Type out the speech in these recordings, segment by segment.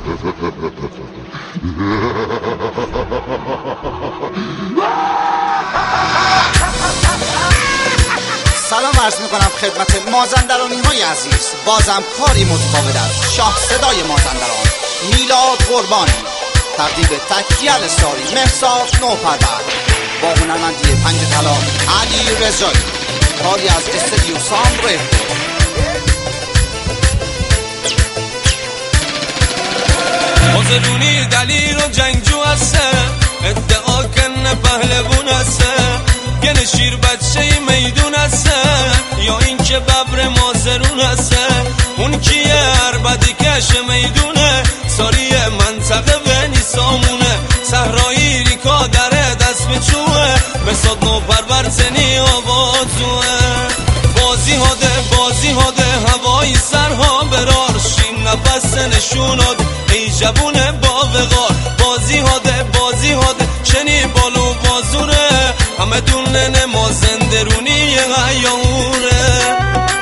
سلام عرض میکنم خدمت مازندرانی های عزیز. بازم کاری متفاوت از شاه صدای مازندران میلاد قربانی، تقدیم تکیه ساری مهرزاد نوپرور با هنرمندی پنج طلا علی رضایی، کاری از استودیو سامبره. مازرونی دلیر و جنگجو هسته، ادعا کنه پهلوون هسته، گل شیر بچه میدون هسته، یا این که ببر مازرون هسته. اون کیه عربدی کش میدونه، ساری منطقه بنی سامونه، صحرایی ریکا دره دست بچوه، بساد نوپرور زنی آوازوه. بازی هاده هوایی سرها برار، شیم نفس نشوناد ای جوونه با وقار. بازی هاده چنی بالو بازوره، همه دونه مازندرونی غیوره.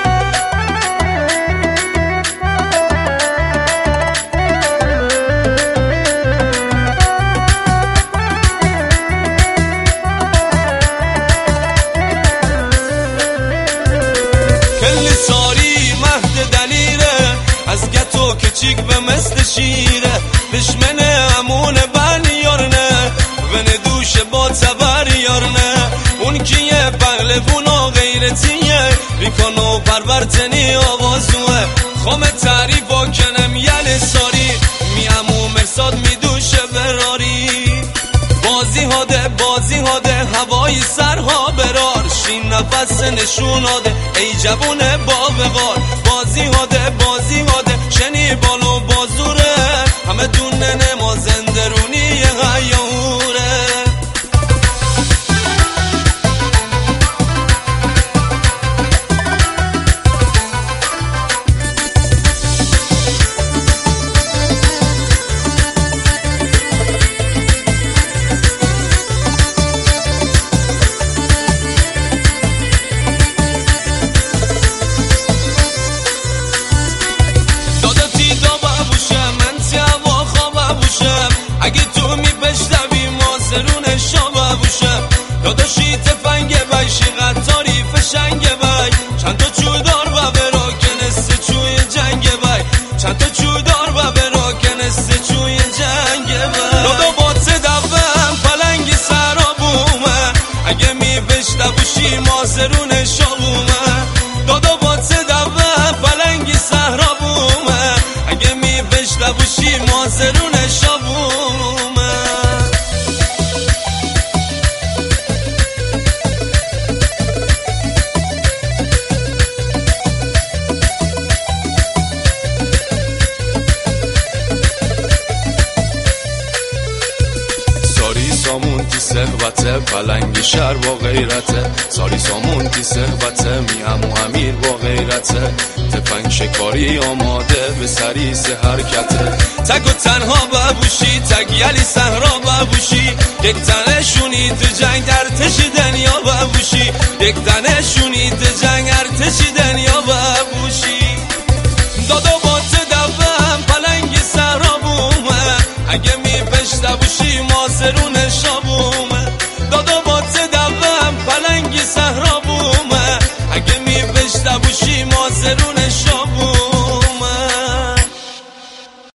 کلی ساری مهد دلیره، از گتو کچیک به مثل شیره، دشمن امون بن یارنه، ون دوش با تبر یارنه. اون کیه پهلوون و غیرتیه، ریکانو پرورتنی آوازوه. خام تعریف با کنم یل ساری، می امو مرساد می دوشه براری. بازی هاده هوایی سرها برار، شین نفس نشوناده ای جوونه با وقار. بازی هاده شنی بالو بازوره، همه دونه مازندرونی غیوره. اگه تو می بشنوی مازرون شابه بوشه، داداشی تفنگ بایشی قطاری فشنگ بای. چند تا چودار و براکنست چوی جنگ بای، چند تا چودار و براکنست چوی جنگ بای. دادا بات دوم پلنگی سرا بومه، اگه می بشنوشی مازرون شابومه. دادا بات دوم پلنگی سهرا بومه، اگه می بشنوشی مازرون شابومه. سامون تی صحبته پلنگ شهر با غیرته، ساری سامون تی صحبته می امو امیر با غیرته. تفنگ شکاری آماده به سریس حرکته، تک و تنها ببوشی تک یلی صحرا ببوشی. یک تنشونی تو جنگ ارتش دنیا ببوشی، یک تنشونی تو جنگ ارتش دنیا ببوشی.